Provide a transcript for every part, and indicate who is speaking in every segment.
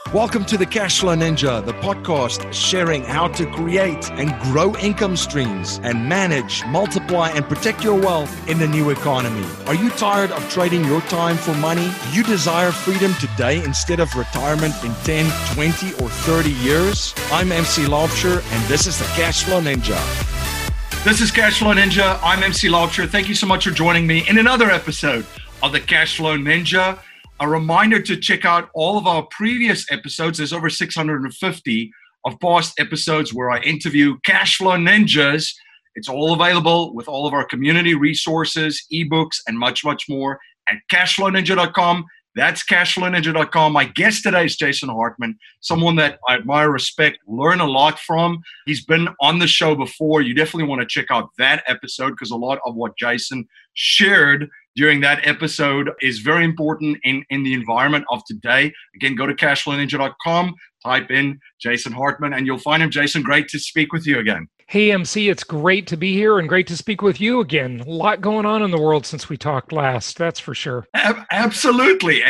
Speaker 1: Welcome to the Cashflow Ninja, the podcast sharing how to create and grow income streams and manage, multiply, and protect your wealth in the new economy. Are you tired of trading your time for money? Do you desire freedom today instead of retirement in 10, 20, or 30 years? I'm MC Laubscher, and this is the Cashflow Ninja. This is Cashflow Ninja. I'm MC Laubscher. Thank you so much for joining me in another episode of the Cashflow Ninja. A reminder to check out all of our previous episodes. There's over 650 of past episodes where I interview Cashflow Ninjas. It's all available with all of our community resources, ebooks, and much, much more at cashflowninja.com. That's cashflowninja.com. My guest today is Jason Hartman, someone that I admire, respect, learn a lot from. He's been on the show before. You definitely want to check out that episode because a lot of what Jason shared during that episode is very important in the environment of today. Again, go to cashflowninja.com, type in Jason Hartman, and you'll find him. Jason, great to speak with you again.
Speaker 2: Hey, MC, it's great to be here and great to speak with you again. A lot going on in the world since we talked last, that's for sure.
Speaker 1: Absolutely.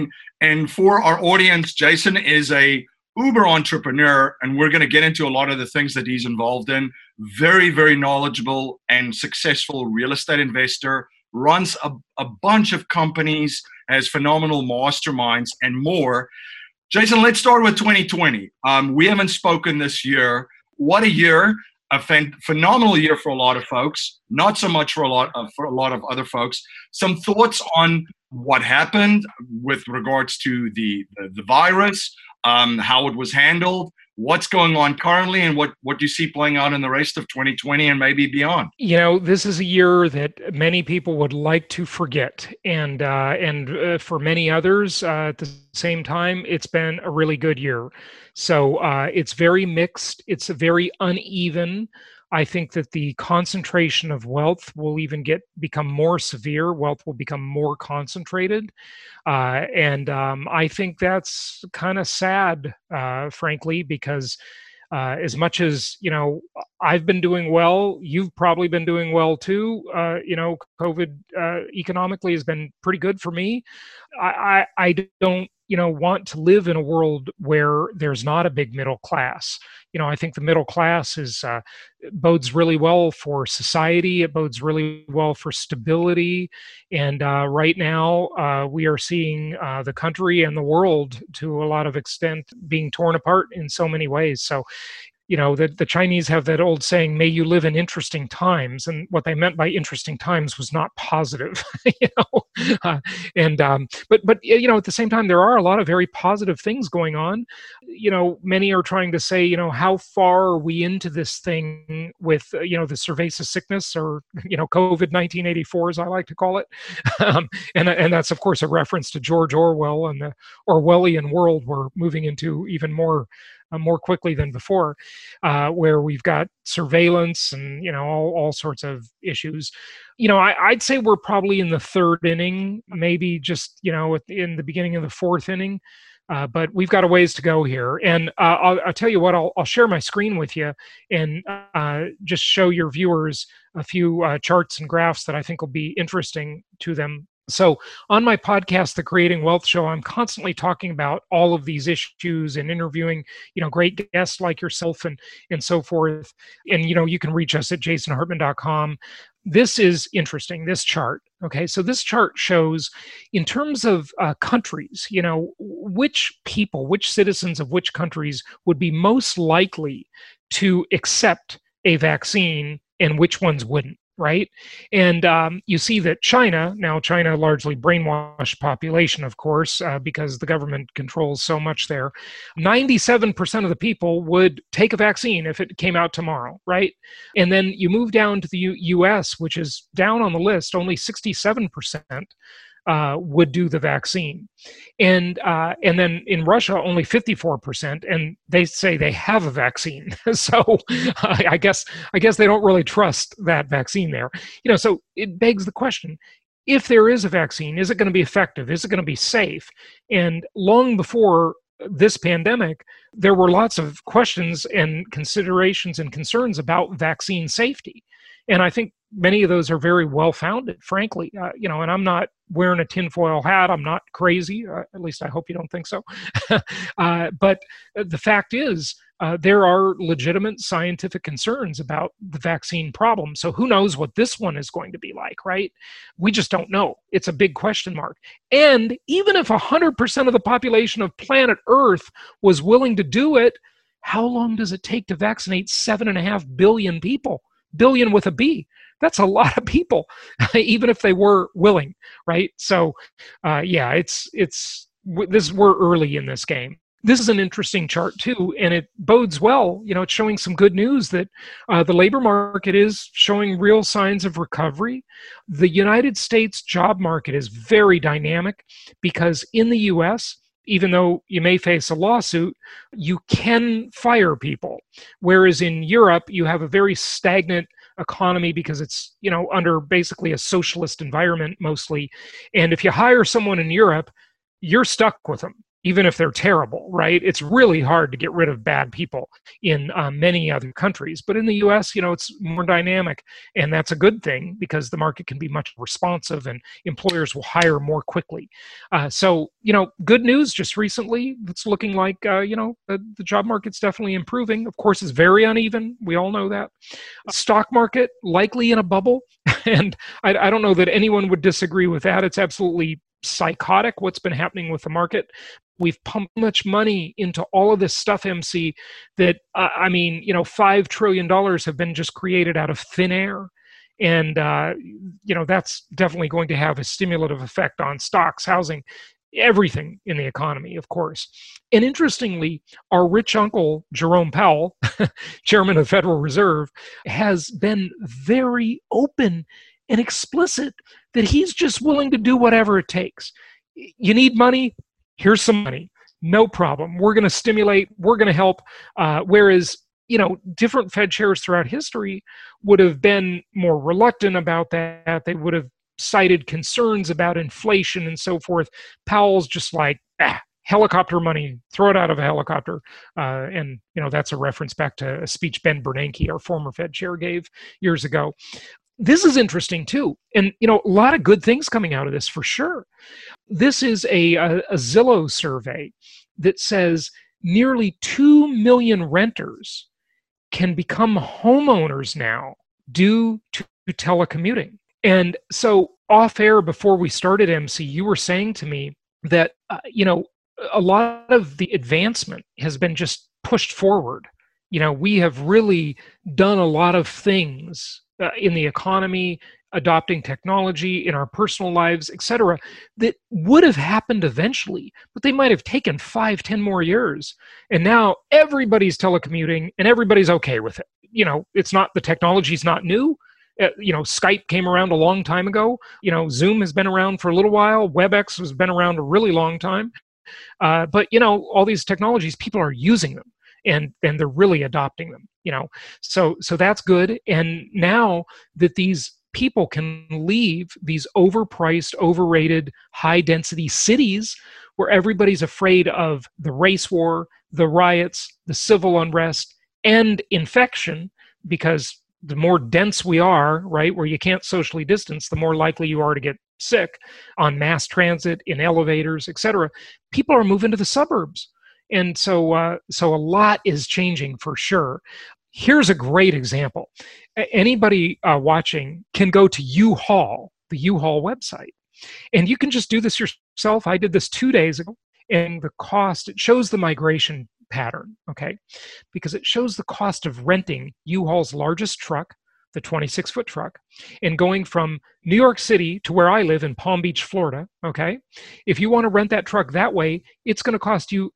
Speaker 1: And for our audience, Jason is a uber entrepreneur, and we're going to get into a lot of the things that he's involved in. Very, very knowledgeable and successful real estate investor, runs a bunch of companies, has phenomenal masterminds and more. Jason, let's start with 2020. We haven't spoken this year. What a year. A phenomenal year for a lot of folks, not so much for a lot of other folks. Some thoughts on what happened with regards to the virus, how it was handled, what's going on currently, and what you see playing out in the rest of 2020 and maybe beyond.
Speaker 2: You know, this is a year that many people would like to forget, and for many others, at the same time, it's been a really good year. So it's very mixed. It's very uneven. I think that the concentration of wealth will even become more severe. Wealth will become more concentrated. And I think that's kind of sad, frankly, because as much as, you know, I've been doing well, you've probably been doing well too. You know, COVID economically has been pretty good for me. I don't, you know, want to live in a world where there's not a big middle class. You know, I think the middle class bodes really well for society. It bodes really well for stability. And right now, we are seeing the country and the world, to a lot of extent, being torn apart in so many ways. So, you know, the Chinese have that old saying, "May you live in interesting times," and what they meant by interesting times was not positive, you know. But you know, at the same time, there are a lot of very positive things going on. You know, many are trying to say, you know, how far are we into this thing with you know, the cerveza sickness, or you know, COVID 1984, as I like to call it, and that's of course a reference to George Orwell and the Orwellian world we're moving into even more quickly than before, where we've got surveillance and, you know, all sorts of issues. You know, I'd say we're probably in the third inning, maybe just, you know, in the beginning of the fourth inning, but we've got a ways to go here. And I'll tell you what, I'll share my screen with you and just show your viewers a few charts and graphs that I think will be interesting to them. So on my podcast, The Creating Wealth Show, I'm constantly talking about all of these issues and interviewing, you know, great guests like yourself and so forth. And, you know, you can reach us at jasonhartman.com. This is interesting, this chart. Okay, so this chart shows, in terms of countries, you know, which citizens of which countries would be most likely to accept a vaccine and which ones wouldn't. Right. And you see that China, largely brainwashed population, of course, because the government controls so much there. 97% of the people would take a vaccine if it came out tomorrow. Right. And then you move down to the US, which is down on the list, only 67%. Would do the vaccine, and then in Russia only 54%, and they say they have a vaccine. So I guess they don't really trust that vaccine there. You know, so it begs the question: if there is a vaccine, is it going to be effective? Is it going to be safe? And long before this pandemic, there were lots of questions and considerations and concerns about vaccine safety. And I think many of those are very well-founded, frankly. And I'm not wearing a tinfoil hat. I'm not crazy. At least I hope you don't think so. But the fact is, there are legitimate scientific concerns about the vaccine problem. So who knows what this one is going to be like, right? We just don't know. It's a big question mark. And even if 100% of the population of planet Earth was willing to do it, how long does it take to vaccinate 7.5 billion people? Billion with a B. That's a lot of people, even if they were willing, right? So, we're early in this game. This is an interesting chart too, and it bodes well. It's showing some good news that the labor market is showing real signs of recovery. The United States job market is very dynamic because in the U.S., even though you may face a lawsuit, you can fire people. Whereas in Europe, you have a very stagnant economy because it's, under basically a socialist environment mostly. And if you hire someone in Europe, you're stuck with them, even if they're terrible, right? It's really hard to get rid of bad people in many other countries. But in the US, it's more dynamic. And that's a good thing because the market can be much responsive and employers will hire more quickly. So, good news just recently. It's looking like, the job market's definitely improving. Of course, it's very uneven. We all know that. Stock market, likely in a bubble. And I don't know that anyone would disagree with that. It's absolutely psychotic what's been happening with the market. We've pumped much money into all of this stuff, MC, that, $5 trillion have been just created out of thin air. And, that's definitely going to have a stimulative effect on stocks, housing, everything in the economy, of course. And interestingly, our rich uncle, Jerome Powell, chairman of the Federal Reserve, has been very open and explicit that he's just willing to do whatever it takes. You need money? Here's some money. No problem. We're going to stimulate. We're going to help. Whereas, different Fed chairs throughout history would have been more reluctant about that. They would have cited concerns about inflation and so forth. Powell's just like, helicopter money, throw it out of a helicopter. And that's a reference back to a speech Ben Bernanke, our former Fed chair, gave years ago. This is interesting too. And, a lot of good things coming out of this for sure. This is a Zillow survey that says nearly 2 million renters can become homeowners now due to telecommuting. And so off air before we started, MC, you were saying to me that, a lot of the advancement has been just pushed forward. We have really done a lot of things in the economy, adopting technology in our personal lives, et cetera, that would have happened eventually, but they might have taken 5-10 more years. And now everybody's telecommuting and everybody's okay with it. It's not, the technology's not new. Skype came around a long time ago. Zoom has been around for a little while. WebEx has been around a really long time. But all these technologies, people are using them. And they're really adopting them, so that's good. And now that these people can leave these overpriced, overrated, high-density cities where everybody's afraid of the race war, the riots, the civil unrest, and infection, because the more dense we are, right, where you can't socially distance, the more likely you are to get sick on mass transit, in elevators, et cetera. People are moving to the suburbs. And so a lot is changing for sure. Here's a great example. Anybody watching can go to U-Haul, the U-Haul website, and you can just do this yourself. I did this 2 days ago, and the cost, it shows the migration pattern, okay? Because it shows the cost of renting U-Haul's largest truck, the 26-foot truck, and going from New York City to where I live in Palm Beach, Florida, okay? If you want to rent that truck that way, it's going to cost you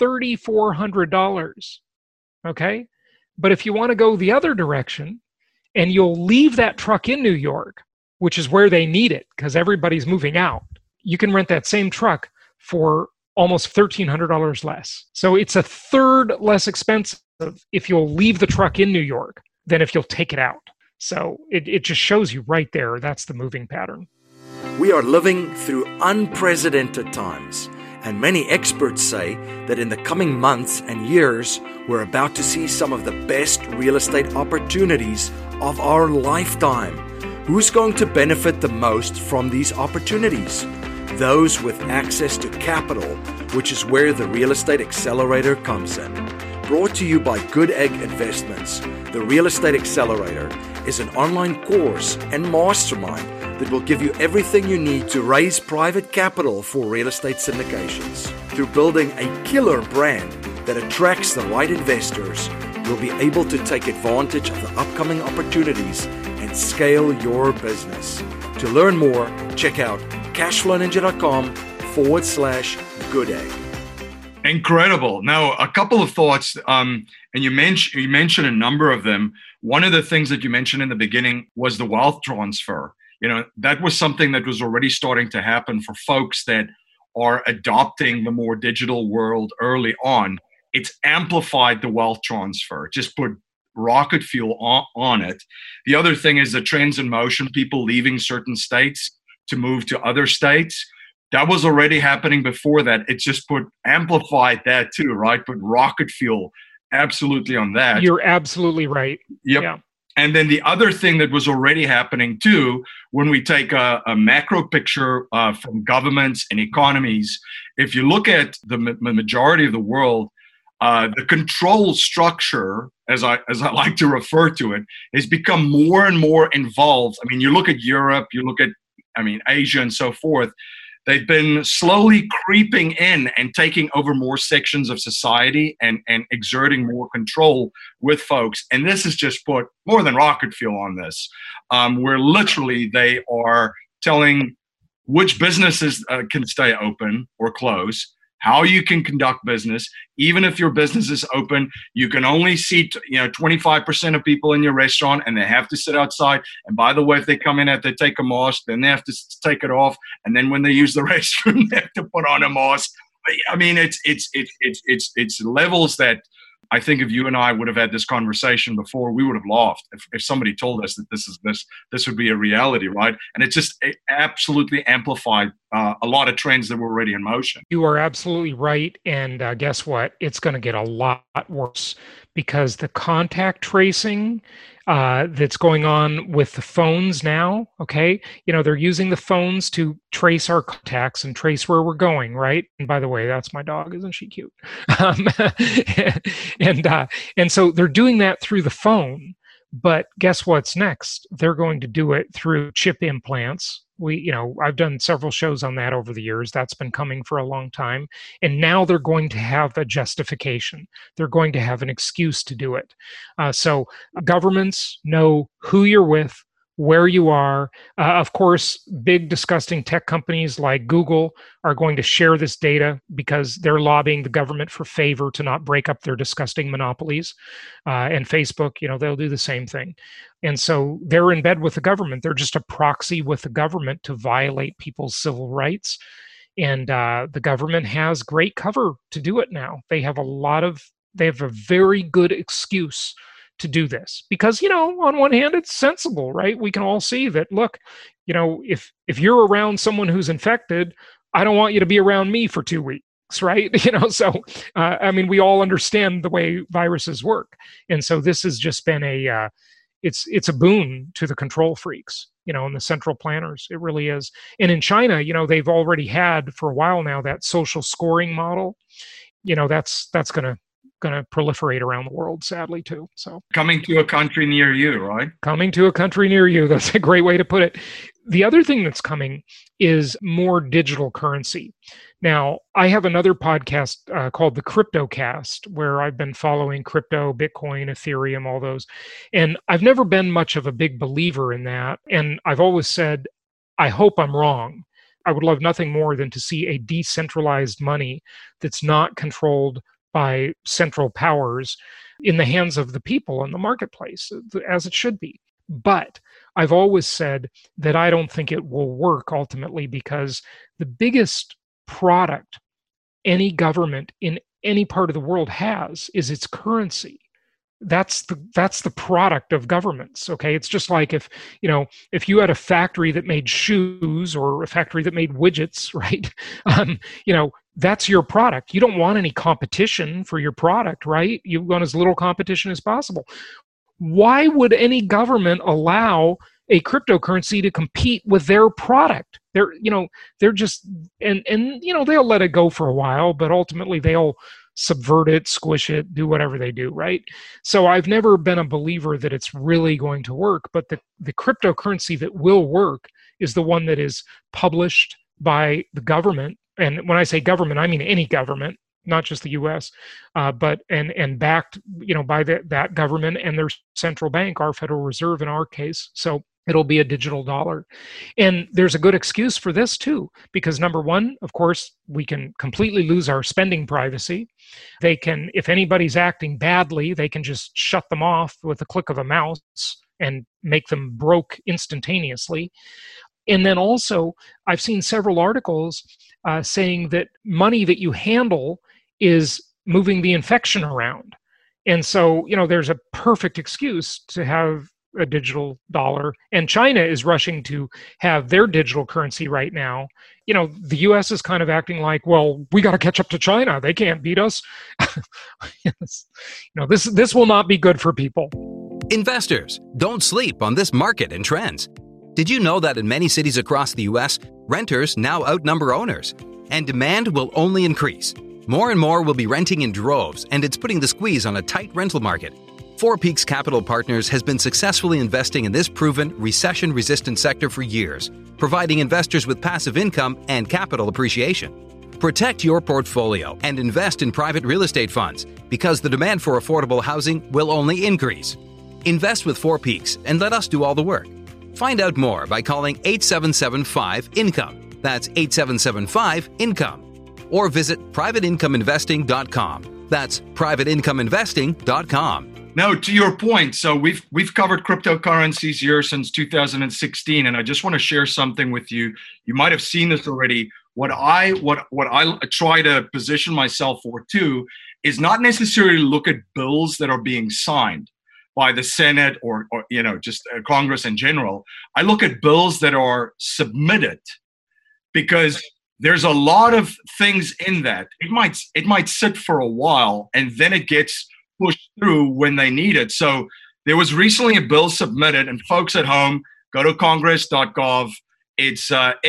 Speaker 2: $3,400, okay? But if you want to go the other direction and you'll leave that truck in New York, which is where they need it because everybody's moving out, you can rent that same truck for almost $1,300 less. So it's a third less expensive if you'll leave the truck in New York than if you'll take it out. So it just shows you right there, that's the moving pattern.
Speaker 1: We are living through unprecedented times. And many experts say that in the coming months and years, we're about to see some of the best real estate opportunities of our lifetime. Who's going to benefit the most from these opportunities? Those with access to capital, which is where the Real Estate Accelerator comes in. Brought to you by Good Egg Investments, the Real Estate Accelerator is an online course and mastermind that will give you everything you need to raise private capital for real estate syndications. Through building a killer brand that attracts the right investors, you'll be able to take advantage of the upcoming opportunities and scale your business. To learn more, check out cashflowninja.com/good egg.
Speaker 3: Incredible. Now, a couple of thoughts, and you mentioned a number of them. One of the things that you mentioned in the beginning was the wealth transfer. That was something that was already starting to happen for folks that are adopting the more digital world early on. It's amplified the wealth transfer, just put rocket fuel on it. The other thing is the trends in motion, people leaving certain states to move to other states. That was already happening before that. It just amplified that too, right? Put rocket fuel absolutely on that.
Speaker 2: You're absolutely right.
Speaker 3: Yep.
Speaker 2: Yeah.
Speaker 3: And then the other thing that was already happening too, when we take a macro picture from governments and economies, if you look at the majority of the world, the control structure, as I like to refer to it, has become more and more involved. I mean, you look at Europe, you look at, Asia and so forth. They've been slowly creeping in and taking over more sections of society and exerting more control with folks. And this has just put more than rocket fuel on this, where literally they are telling which businesses can stay open or close, how you can conduct business. Even if your business is open, you can only seat 25% of people in your restaurant, and they have to sit outside. And by the way, if they come in they take a mask, then they have to take it off. And then when they use the restroom, they have to put on a mask. I mean, it's levels that I think if you and I would have had this conversation before, we would have laughed if somebody told us that this would be a reality, right? And it absolutely amplified a lot of trends that were already in motion.
Speaker 2: You are absolutely right. And guess what? It's going to get a lot worse because the contact tracing that's going on with the phones now, okay? They're using the phones to trace our contacts and trace where we're going, right? And by the way, that's my dog. Isn't she cute? And so they're doing that through the phone. But guess what's next? They're going to do it through chip implants. I've done several shows on that over the years. That's been coming for a long time. And now they're going to have a justification. They're going to have an excuse to do it. So governments know who you're with, where you are. Of course, big disgusting tech companies like Google are going to share this data because they're lobbying the government for favor to not break up their disgusting monopolies. And Facebook, they'll do the same thing. And so they're in bed with the government. They're just a proxy with the government to violate people's civil rights. And the government has great cover to do it now. They have a very good excuse to do this because, on one hand, it's sensible, right? We can all see that, look, if you're around someone who's infected, I don't want you to be around me for 2 weeks. Right? So, we all understand the way viruses work. And so this has just been it's a boon to the control freaks, and the central planners. It really is. And in China, they've already had for a while now that social scoring model. That's going to proliferate around the world, sadly, too. So
Speaker 3: coming to a country near you, right?
Speaker 2: Coming to a country near you. That's a great way to put it. The other thing that's coming is more digital currency. Now, I have another podcast called the CryptoCast, where I've been following crypto, Bitcoin, Ethereum, all those. And I've never been much of a big believer in that. And I've always said, I hope I'm wrong. I would love nothing more than to see a decentralized money that's not controlled by central powers in the hands of the people in the marketplace, as it should be. But I've always said that I don't think it will work ultimately because the biggest product any government in any part of the world has is its currency. That's the product of governments. Okay, it's just like if you had a factory that made shoes or a factory that made widgets, right? That's your product. You don't want any competition for your product, right? You want as little competition as possible. Why would any government allow a cryptocurrency to compete with their product. They're just, and they'll let it go for a while, but ultimately they'll subvert it, squish it, do whatever they do, right? So I've never been a believer that it's really going to work, but the cryptocurrency that will work is the one that is published by the government. And when I say government, I mean any government, not just the U.S., but backed, by that government and their central bank, our Federal Reserve in our case. So it'll be a digital dollar. And there's a good excuse for this too, because number one, of course, we can completely lose our spending privacy. They can, if anybody's acting badly, they can just shut them off with a click of a mouse and make them broke instantaneously. And then also, I've seen several articles saying that money that you handle is moving the infection around. And so, there's a perfect excuse to have a digital dollar. And China is rushing to have their digital currency right now. The US is kind of acting like, well, we got to catch up to China. They can't beat us. Yes. This will not be good for people.
Speaker 4: Investors, don't sleep on this market and trends. Did you know that in many cities across the U.S., renters now outnumber owners, and demand will only increase? More and more will be renting in droves, and it's putting the squeeze on a tight rental market. Four Peaks Capital Partners has been successfully investing in this proven, recession-resistant sector for years, providing investors with passive income and capital appreciation. Protect your portfolio and invest in private real estate funds, because the demand for affordable housing will only increase. Invest with Four Peaks and let us do all the work. Find out more by calling 8775-INCOME. That's 8775-INCOME. Or visit privateincomeinvesting.com. That's privateincomeinvesting.com.
Speaker 3: Now, to your point, so we've covered cryptocurrencies here since 2016, and I just want to share something with you. You might have seen this already. What I try to position myself for too is not necessarily look at bills that are being signed by the Senate or just Congress in general. I look at bills that are submitted, because there's a lot of things in that. It might sit for a while and then it gets pushed through when they need it. So there was recently a bill submitted, and folks at home, go to congress.gov. It's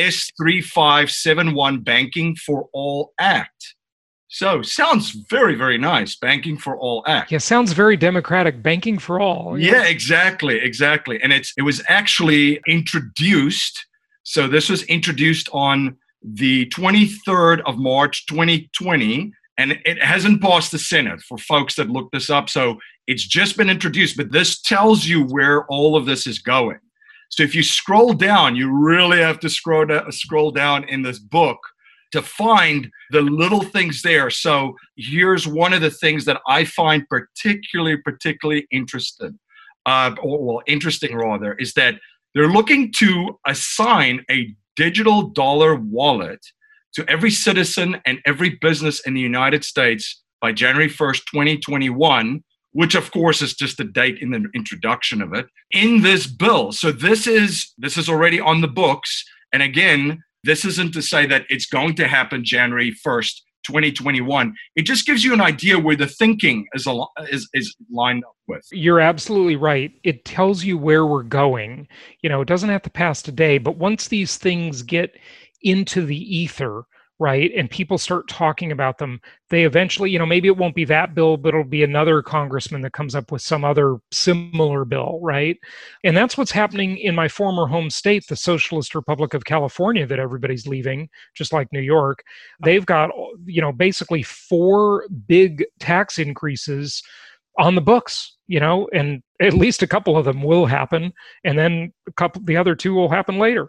Speaker 3: S3571 Banking for All Act. So sounds very, very nice. Banking for All Act.
Speaker 2: Yeah, sounds very democratic. Banking for all.
Speaker 3: Yeah, exactly. And it was actually introduced. So this was introduced on the 23rd of March, 2020, and it hasn't passed the Senate for folks that look this up. So it's just been introduced, but this tells you where all of this is going. So if you scroll down, you really have to scroll down in this book to find the little things there. So here's one of the things that I find particularly interesting rather, is that they're looking to assign a digital dollar wallet to every citizen and every business in the United States by January 1st, 2021, which of course is just the date in the introduction of it, in this bill. So this is already on the books. And again, this isn't to say that it's going to happen January 1st, 2021. It just gives you an idea where the thinking is lined up with.
Speaker 2: You're absolutely right. It tells you where we're going. It doesn't have to pass today, but once these things get into the ether, right, and people start talking about them, they eventually, maybe it won't be that bill, but it'll be another congressman that comes up with some other similar bill, right? And that's what's happening in my former home state, the Socialist Republic of California, that everybody's leaving, just like New York. They've got, basically 4 big tax increases on the books, and at least a couple of them will happen, and then the other 2 will happen later.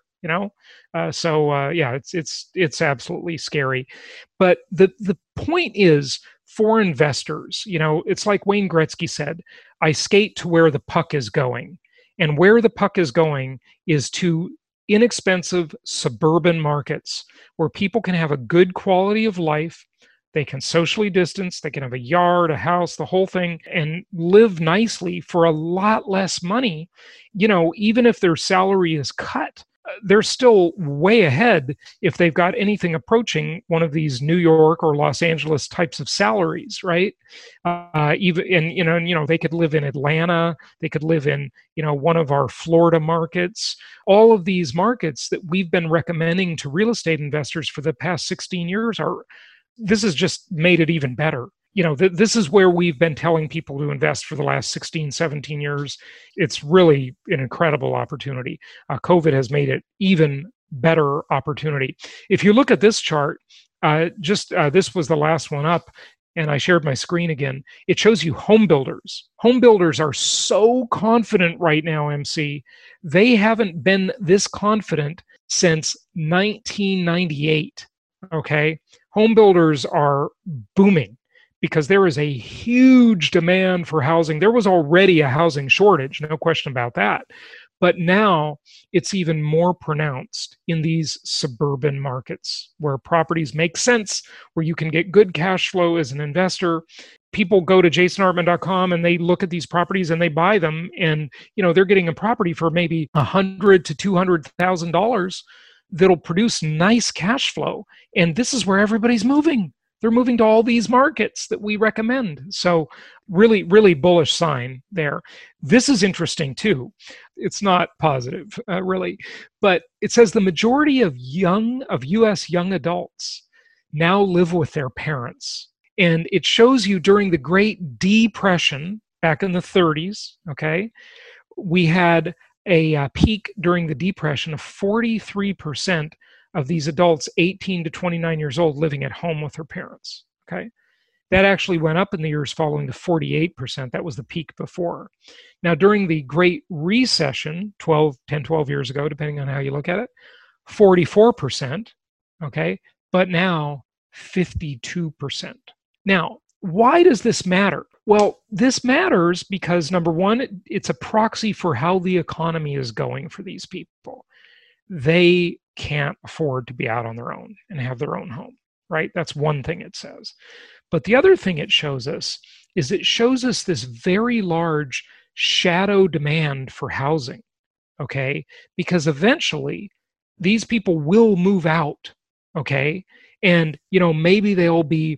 Speaker 2: It's absolutely scary. But the point is, for investors, it's like Wayne Gretzky said, I skate to where the puck is going. And where the puck is going is to inexpensive suburban markets where people can have a good quality of life. They can socially distance, they can have a yard, a house, the whole thing, and live nicely for a lot less money, even if their salary is cut. they're still way ahead if they've got anything approaching one of these New York or Los Angeles types of salaries, right? Even and they could live in Atlanta, they could live in one of our Florida markets. All of these markets that we've been recommending to real estate investors for the past 16 years this has just made it even better. This is where we've been telling people to invest for the last 16, 17 years. It's really an incredible opportunity. COVID has made it even better opportunity. If you look at this chart, this was the last one up, and I shared my screen again. It shows you home builders. Home builders are so confident right now, MC. They haven't been this confident since 1998, okay? Home builders are booming, because there is a huge demand for housing. There was already a housing shortage, no question about that. But now it's even more pronounced in these suburban markets where properties make sense, where you can get good cash flow as an investor. People go to jasonhartman.com and they look at these properties and they buy them, and they're getting a property for maybe $100,000 to $200,000 that'll produce nice cash flow. And this is where everybody's moving. They're moving to all these markets that we recommend. So really, really bullish sign there. This is interesting too. It's not positive, really, but it says the majority of U.S. young adults now live with their parents. And it shows you during the Great Depression back in the 30s, okay, we had a peak during the Depression of 43% of these adults 18 to 29 years old living at home with their parents, okay? That actually went up in the years following to 48%. That was the peak before. Now, during the Great Recession, 12 years ago, depending on how you look at it, 44%, okay? But now 52%. Now, why does this matter? Well, this matters because, number one, it's a proxy for how the economy is going for these people. They can't afford to be out on their own and have their own home, right? That's one thing it says. But the other thing it shows us is it shows us this very large shadow demand for housing, okay? Because eventually these people will move out, okay? And, maybe they'll be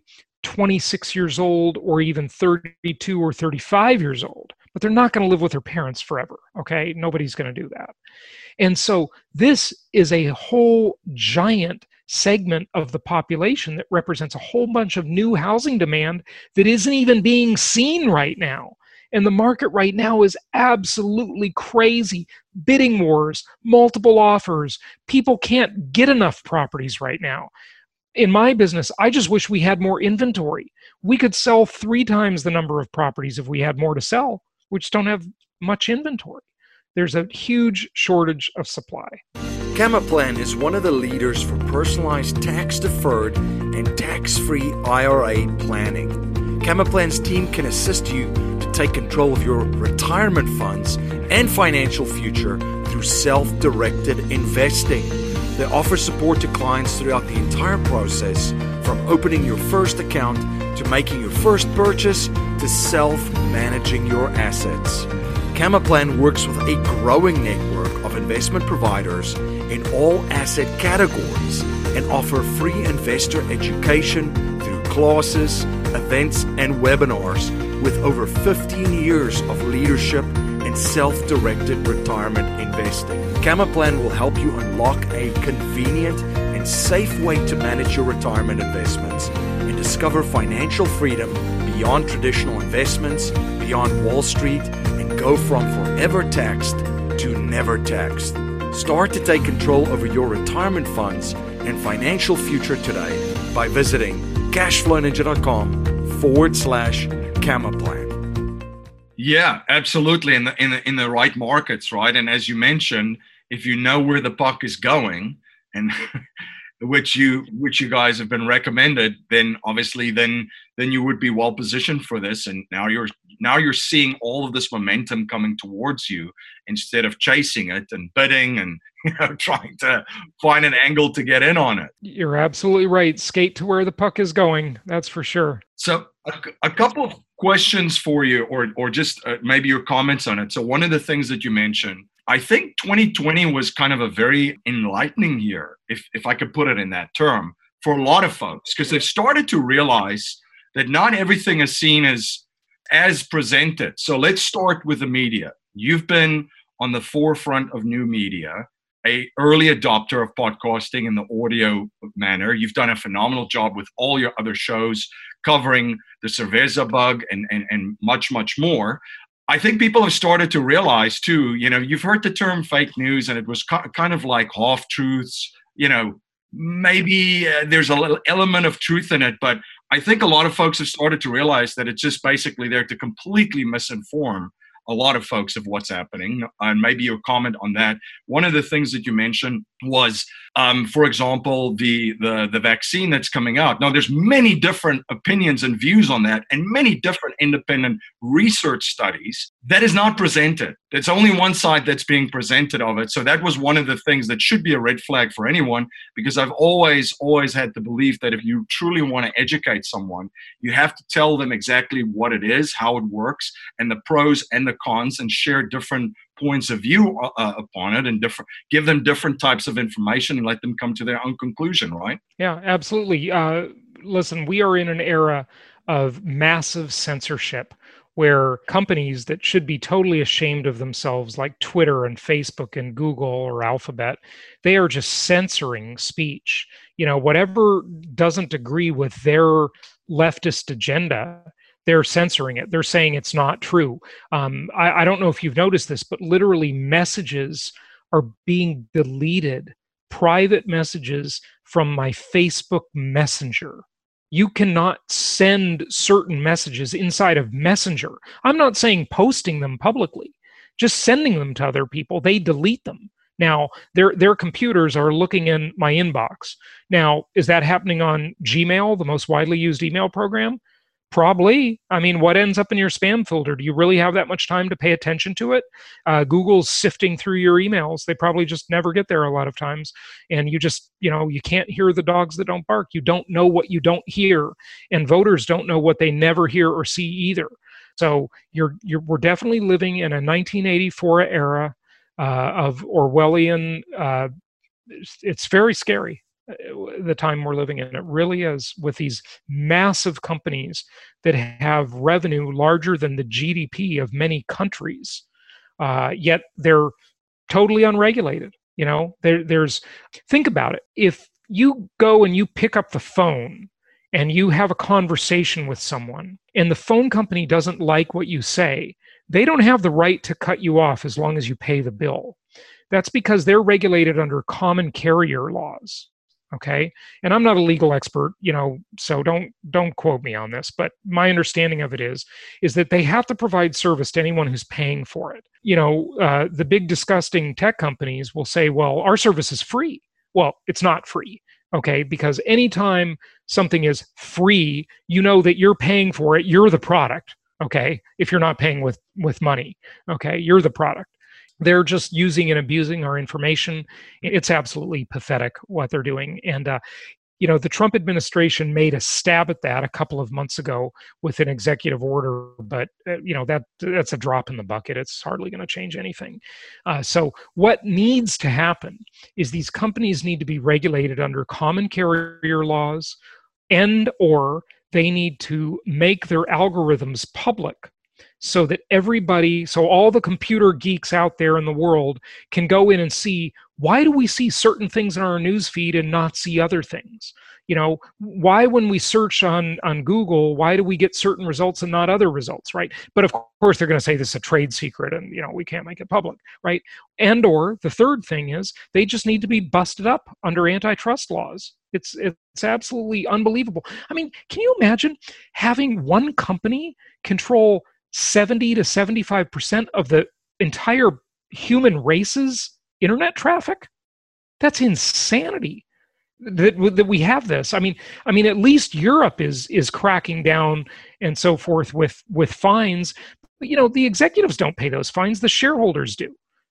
Speaker 2: 26 years old or even 32 or 35 years old, but they're not going to live with their parents forever, okay? Nobody's going to do that. And so this is a whole giant segment of the population that represents a whole bunch of new housing demand that isn't even being seen right now. And the market right now is absolutely crazy. Bidding wars, multiple offers. People can't get enough properties right now. In my business, I just wish we had more inventory. We could sell 3 times the number of properties if we had more to sell. We just don't have much inventory. There's a huge shortage of supply.
Speaker 1: Camaplan is one of the leaders for personalized tax-deferred and tax-free IRA planning. Camaplan's team can assist you to take control of your retirement funds and financial future through self-directed investing. They offer support to clients throughout the entire process, from opening your first account to making your first purchase to self-managing your assets. Camaplan works with a growing network of investment providers in all asset categories and offer free investor education through classes, events, and webinars with over 15 years of leadership and self-directed retirement investing. Camaplan will help you unlock a convenient and safe way to manage your retirement investments and discover financial freedom beyond traditional investments, beyond Wall Street, and go from forever taxed to never taxed. Start to take control over your retirement funds and financial future today by visiting cashflowninja.com/Camaplan.
Speaker 3: Yeah, absolutely. In the right markets, right? And as you mentioned, if you know where the puck is going, and which you guys have been recommended, then obviously then you would be well positioned for this. And now you're seeing all of this momentum coming towards you instead of chasing it and bidding and trying to find an angle to get in on it.
Speaker 2: You're absolutely right. Skate to where the puck is going. That's for sure.
Speaker 3: So a couple of questions for you, or just maybe your comments on it. So one of the things that you mentioned I think 2020 was kind of a very enlightening year, if I could put it in that term, for a lot of folks, because they've started to realize that not everything is seen as presented. So let's start with the media. You've been on the forefront of new media, a early adopter of podcasting in the audio manner. You've done a phenomenal job with all your other shows covering the Cerveza bug and much, much more. I think people have started to realize too, you've heard the term fake news, and it was kind of like half truths, maybe there's a little element of truth in it, but I think a lot of folks have started to realize that it's just basically there to completely misinform a lot of folks of what's happening. And maybe your comment on that. One of the things that you mentioned was, for example, the vaccine that's coming out. Now, there's many different opinions and views on that, and many different independent research studies that is not presented. It's only one side that's being presented of it. So that was one of the things that should be a red flag for anyone, because I've always had the belief that if you truly want to educate someone, you have to tell them exactly what it is, how it works, and the pros and the cons, and share different points of view upon it, and give them different types of information and let them come to their own conclusion, right?
Speaker 2: Yeah, absolutely. Listen, we are in an era of massive censorship where companies that should be totally ashamed of themselves, like Twitter and Facebook and Google or Alphabet, they are just censoring speech. Whatever doesn't agree with their leftist agenda, they're censoring it. They're saying it's not true. I don't know if you've noticed this, but literally messages are being deleted, private messages from my Facebook Messenger. You cannot send certain messages inside of Messenger. I'm not saying posting them publicly, just sending them to other people. They delete them. Now, their computers are looking in my inbox. Now, is that happening on Gmail, the most widely used email program? Probably. I mean, what ends up in your spam folder? Do you really have that much time to pay attention to it? Google's sifting through your emails. They probably just never get there a lot of times. And you just, you can't hear the dogs that don't bark. You don't know what you don't hear. And voters don't know what they never hear or see either. So we're definitely living in a 1984 era of Orwellian. It's very scary, the time we're living in. It really is, with these massive companies that have revenue larger than the GDP of many countries, yet they're totally unregulated. Think about it. If you go and you pick up the phone and you have a conversation with someone and the phone company doesn't like what you say, they don't have the right to cut you off as long as you pay the bill. That's because they're regulated under common carrier laws. Okay. And I'm not a legal expert, so don't quote me on this, but my understanding of it is that they have to provide service to anyone who's paying for it. The big disgusting tech companies will say, well, our service is free. Well, it's not free. Okay. Because anytime something is free, that you're paying for it. You're the product. Okay. If you're not paying with money, okay, you're the product. They're just using and abusing our information. It's absolutely pathetic what they're doing. And, the Trump administration made a stab at that a couple of months ago with an executive order, but, that's a drop in the bucket. It's hardly going to change anything. So what needs to happen is these companies need to be regulated under common carrier laws, or they need to make their algorithms public, so that all the computer geeks out there in the world can go in and see, why do we see certain things in our news feed and not see other things? Why when we search on Google, why do we get certain results and not other results, right? But of course, they're going to say this is a trade secret and, we can't make it public, right? Or the third thing is they just need to be busted up under antitrust laws. It's absolutely unbelievable. I mean, can you imagine having one company control 70 to 75% of the entire human race's internet traffic? That's insanity that we have this. I mean, at least Europe is cracking down and so forth with fines. But, the executives don't pay those fines. The shareholders do.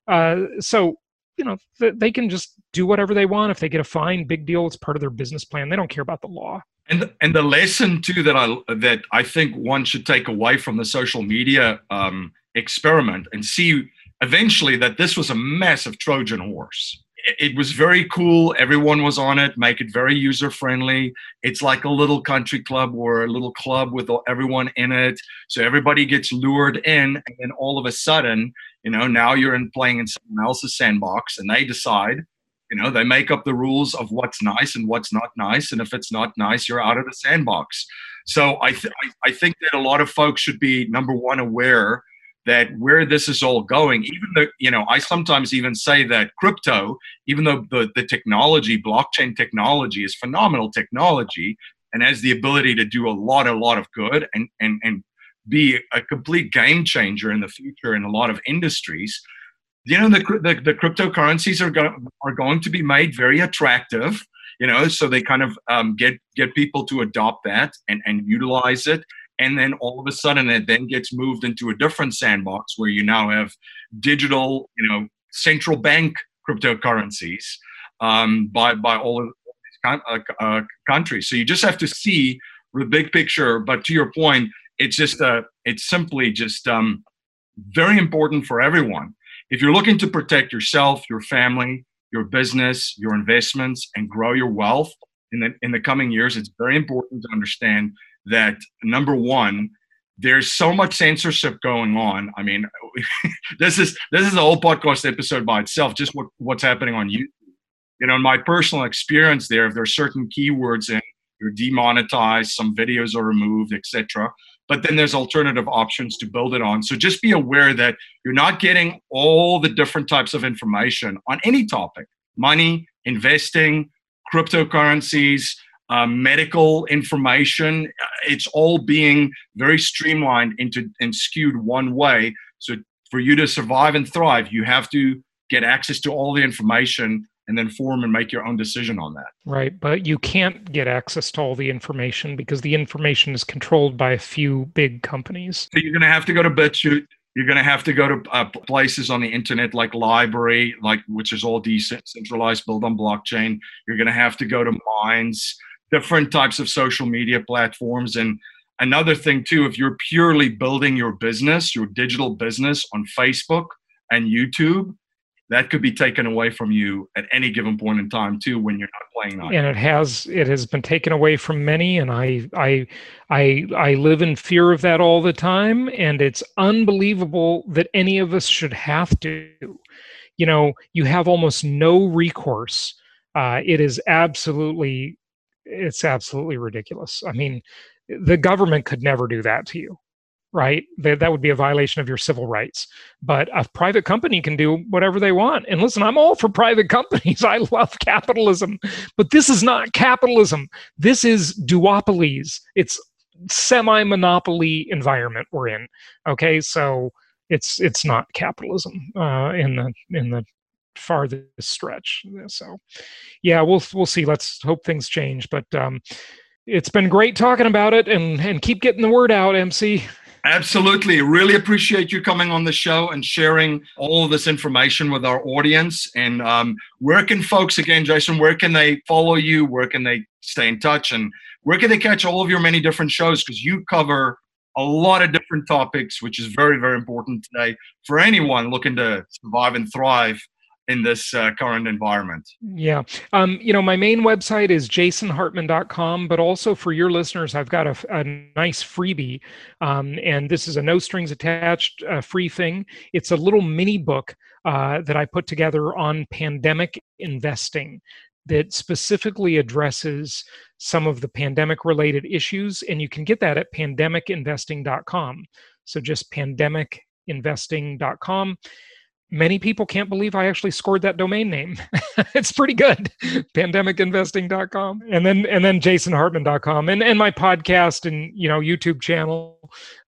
Speaker 2: So they can just do whatever they want. If they get a fine, big deal. It's part of their business plan. They don't care about the law.
Speaker 3: And the lesson too that I think one should take away from the social media experiment and see eventually that this was a massive Trojan horse. It was very cool. Everyone was on it, make it very user-friendly. It's like a little country club or a little club with everyone in it. So everybody gets lured in, and then all of a sudden, now you're playing in someone else's sandbox, and they decide, they make up the rules of what's nice and what's not nice. And if it's not nice, you're out of the sandbox. So I think that a lot of folks should be, number one, aware that where this is all going, even though, I sometimes even say that crypto, even though the technology, blockchain technology is phenomenal technology and has the ability to do a lot of good and be a complete game changer in the future in a lot of industries, the cryptocurrencies are going to be made very attractive, so they kind of get people to adopt that and utilize it. And then all of a sudden it then gets moved into a different sandbox where you now have digital, central bank cryptocurrencies by all of these countries. So you just have to see the big picture. But to your point, it's simply just very important for everyone. If you're looking to protect yourself, your family, your business, your investments, and grow your wealth in the coming years, it's very important to understand that, number one, there's so much censorship going on. I mean, this is a whole podcast episode by itself, just what's happening on YouTube. In my personal experience there, if there's certain keywords in, you're demonetized, some videos are removed, etc. But then there's alternative options to build it on. So just be aware that you're not getting all the different types of information on any topic: money, investing, cryptocurrencies, medical information. It's all being very streamlined and skewed one way. So for you to survive and thrive, you have to get access to all the information and then form and make your own decision on that.
Speaker 2: Right. But you can't get access to all the information because the information is controlled by a few big companies.
Speaker 3: So you're going to have to go to BitChute. You're going to have to go to places on the internet like LBRY, which is all decentralized, built on blockchain. You're going to have to go to Minds, different types of social media platforms. And another thing too, if you're purely building your business, your digital business on Facebook and YouTube, that could be taken away from you at any given point in time too, when you're not playing on.
Speaker 2: And it has been taken away from many, and I live in fear of that all the time. And it's unbelievable that any of us should have to. You have almost no recourse. It's absolutely ridiculous. I mean, the government could never do that to you. Right? That would be a violation of your civil rights. But a private company can do whatever they want. And listen, I'm all for private companies. I love capitalism. But this is not capitalism. This is duopolies. It's semi-monopoly environment we're in. Okay, so it's not capitalism in the farthest stretch. So yeah, we'll see. Let's hope things change. But it's been great talking about it, and keep getting the word out, MC.
Speaker 3: Absolutely. Really appreciate you coming on the show and sharing all of this information with our audience. And where can folks, again, Jason, where can they follow you? Where can they stay in touch? And where can they catch all of your many different shows? Because you cover a lot of different topics, which is very, very important today for anyone looking to survive and thrive in this current environment.
Speaker 2: Yeah. My main website is jasonhartman.com, but also for your listeners, I've got a nice freebie. And this is a no strings attached free thing. It's a little mini book that I put together on pandemic investing that specifically addresses some of the pandemic related issues. And you can get that at pandemicinvesting.com. So just pandemicinvesting.com. Many people can't believe I actually scored that domain name. It's pretty good. Pandemicinvesting.com and then jasonhartman.com and my podcast and YouTube channel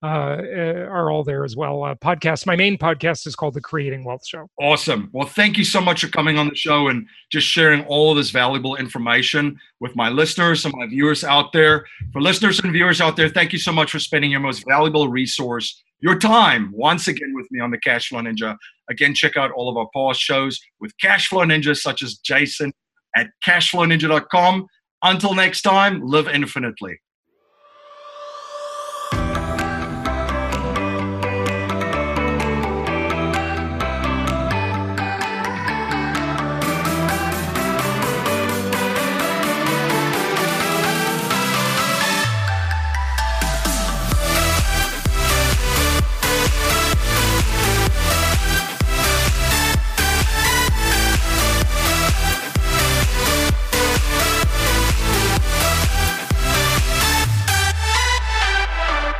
Speaker 2: are all there as well. My main podcast is called The Creating Wealth Show.
Speaker 3: Awesome. Well, thank you so much for coming on the show and just sharing all of this valuable information with my listeners and my viewers out there. For listeners and viewers out there, thank you so much for spending your most valuable resource, your time, once again with me on the Cashflow Ninja. Again, check out all of our past shows with Cashflow Ninjas such as Jason at cashflowninja.com. Until next time, live infinitely.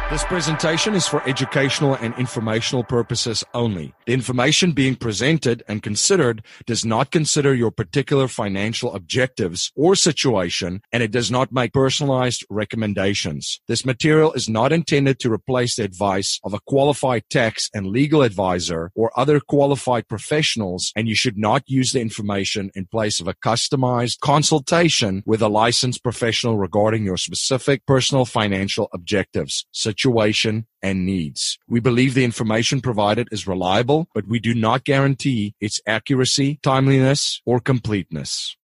Speaker 1: This presentation is for educational and informational purposes only. The information being presented and considered does not consider your particular financial objectives or situation, and it does not make personalized recommendations. This material is not intended to replace the advice of a qualified tax and legal advisor or other qualified professionals, and you should not use the information in place of a customized consultation with a licensed professional regarding your specific personal financial objectives, situation, and needs. We believe the information provided is reliable, but we do not guarantee its accuracy, timeliness, or completeness.